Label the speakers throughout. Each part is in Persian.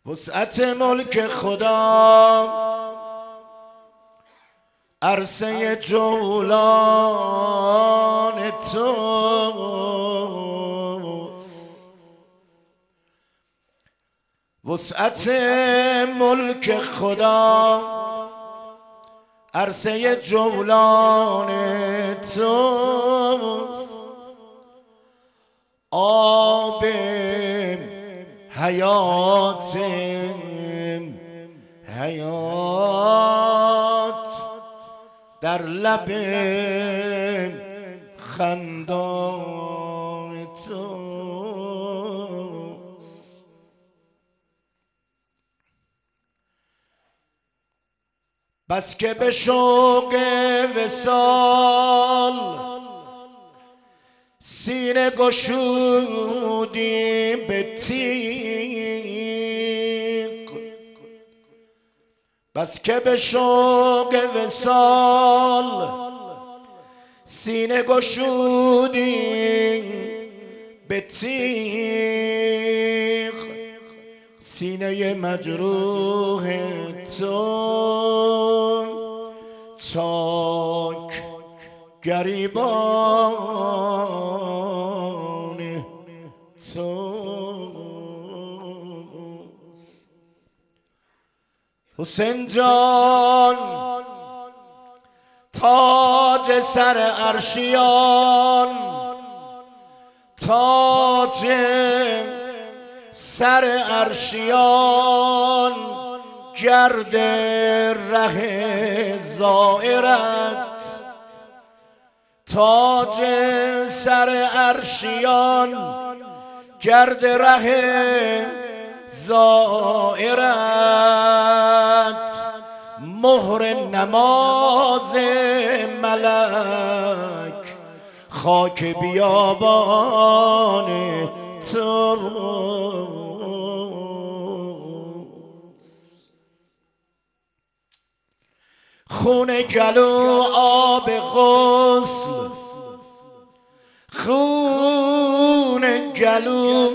Speaker 1: وسعت ملک خدا عرصه جولان توست. وسعت ملک خدا عرصه جولان توست. آب حیات در لب خندان توست. بس که به شوق وصال سینه گشودی به تیغ. بس که به شوق وصال سینه گشودی به تیغ. سینه مجروح تو چاک گریبان توست. حسین جان تاج سر عرشیان، تاج سر عرشیان، گرد ره زائرت. تاج سر عرشیان، گرد ره زائرت. مهر نماز ملک خاک بیابان توست. خون گلو آب غسل، خون گلو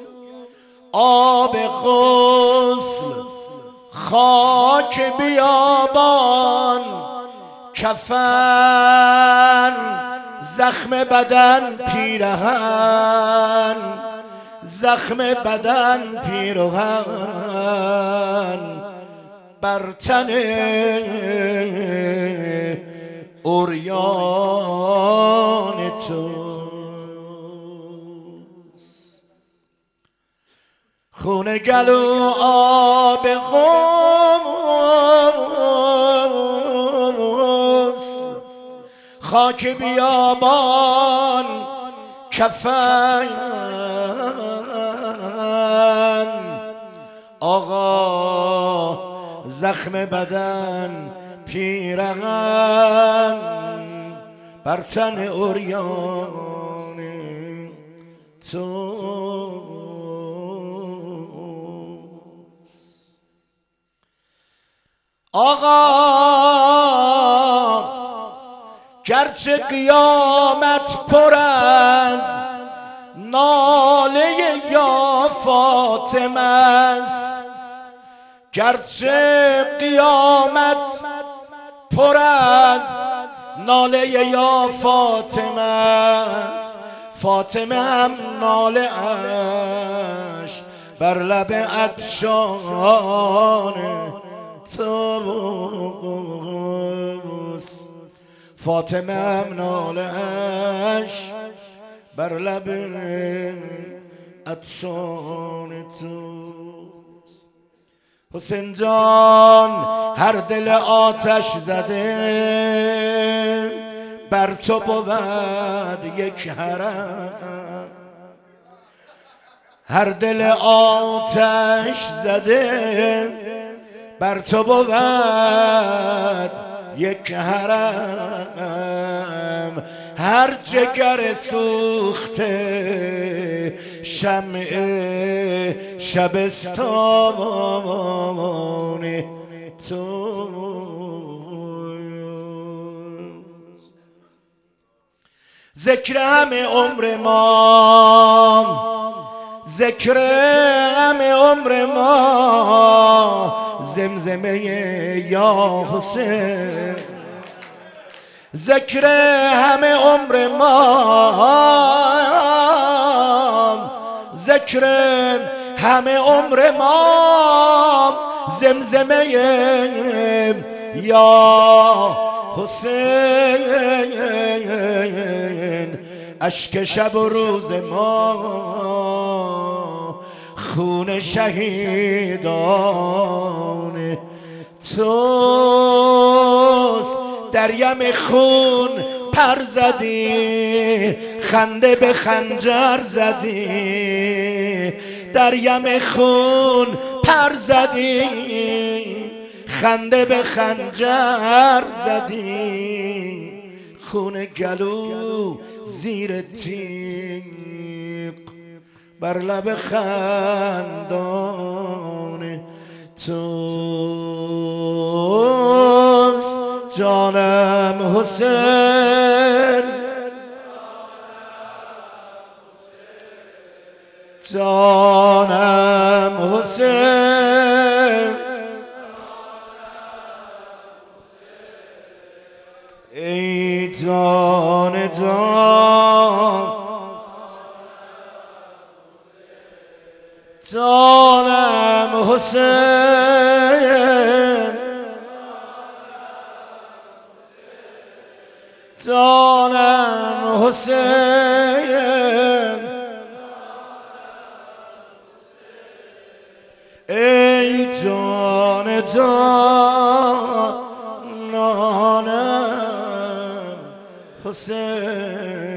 Speaker 1: آب غسل، خاک بیابان کفن. زخم بدن پیرهن، زخم بدن پیرهن، بر تن عریان توست. خون گلو آب غسل، خاک بیابان کفن. آقا زخم بدن پیرهن، بر تن عریان توست. آقا گرچه قیامت پر از ناله یا فاطمه است، گرچه قیامت پر از ناله یا فاطمه است، فاطمه هم ناله اش بر لب عطشان توست. فاطمه هم ناله اش بر لب عطشان توست. حسین جان هر دل آتش زده بر تو بود یک حرم. هر دل آتش زده بر تو بود یک حرم. هر جگر سوخته شمع شبستان توست. ذکر همه عمر ما، ذکر همه عمر ما زمزمه یا حسین، ذکر همه عمر ما، ذکر همه عمر ما زمزمه یا حسین. اشک شب و روز ما خون شهیدان توست، در یم خون پر زدی خنده به خنجر زدی، در یم خون پر زدی خنده به خنجر زدی، خون گلو زیر تیغ بر لب خندان توست. جانم حسین، جانم حسین، ای جان جان، جانم حسین، جانم حسین، ای جان جانانم حسین.